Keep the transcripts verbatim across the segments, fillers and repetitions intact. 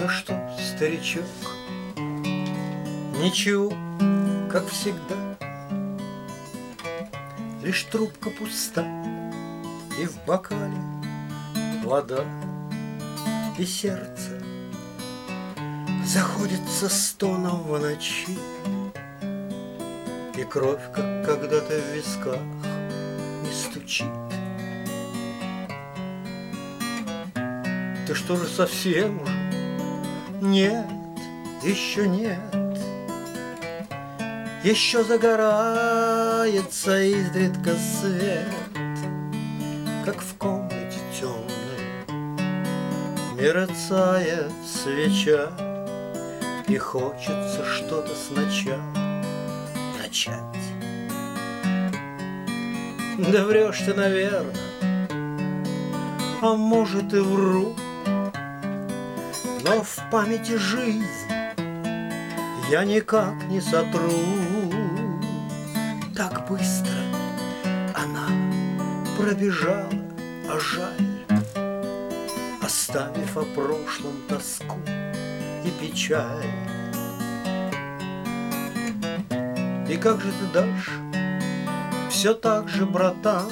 Ну что, старичок, ничего, как всегда, лишь трубка пуста, и в бокале вода, и сердце заходится стоном в ночи, и кровь, как когда-то в висках, не стучит. Ты что же, совсем уже? Нет, еще нет. Еще загорается изредка свет, как в комнате темной мерцает свеча, и хочется что-то сначала начать. Да врешь ты, наверное, а может и вру, но в памяти жизнь я никак не сотру. Так быстро она пробежала, а жаль, оставив о прошлом тоску и печаль. И как же ты дашь? Все так же, братан,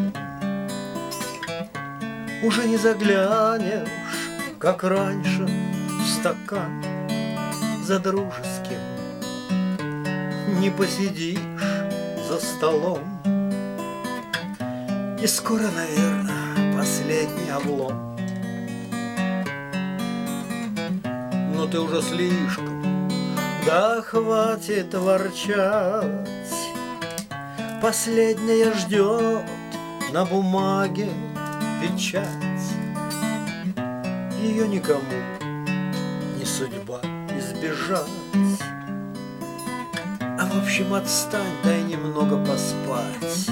уже не заглянешь, как раньше, в стакан за дружеским, не посидишь за столом. И скоро, наверное, последний облом. Но ты уже слишком, да хватит ворчать. Последняя ждет на бумаге печать. Ее никому не судьба избежать. А в общем, отстань, дай немного поспать.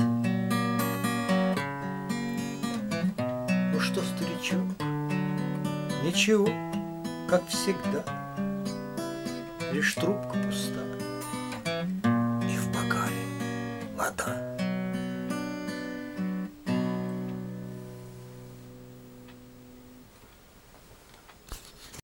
Ну что, старичок, ничего, как всегда, лишь трубка пуста, и в бокале вода.